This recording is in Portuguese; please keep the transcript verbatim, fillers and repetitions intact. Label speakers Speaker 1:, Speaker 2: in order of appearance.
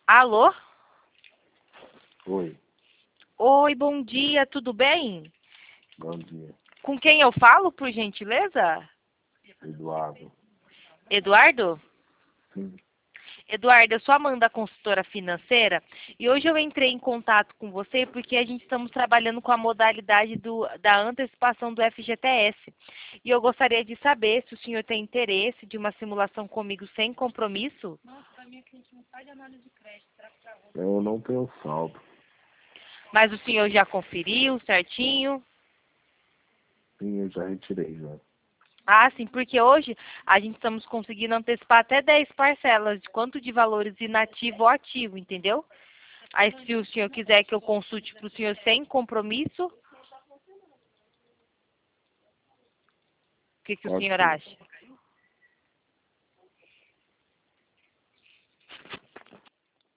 Speaker 1: Alô?
Speaker 2: Oi,
Speaker 1: Oi, bom dia, tudo bem?
Speaker 2: bom dia.
Speaker 1: Com quem eu falo, por gentileza?
Speaker 2: Eduardo.
Speaker 1: Eduardo?
Speaker 2: Sim,
Speaker 1: Eduardo, eu sou a Amanda, consultora financeira, e hoje eu entrei em contato com você porque a gente estamos trabalhando com a modalidade do, da antecipação do F G T S. E eu gostaria de saber se o senhor tem interesse de uma simulação comigo sem compromisso.
Speaker 2: eu não tenho saldo.
Speaker 1: Mas o senhor já conferiu certinho?
Speaker 2: Sim, eu já retirei já.
Speaker 1: Ah, sim, porque hoje a gente estamos conseguindo antecipar até dez parcelas de quanto de valores inativo ou ativo, entendeu? Aí se o senhor quiser que eu consulte para o senhor sem compromisso, o que, que o
Speaker 2: Pode
Speaker 1: senhor
Speaker 2: ser.
Speaker 1: acha?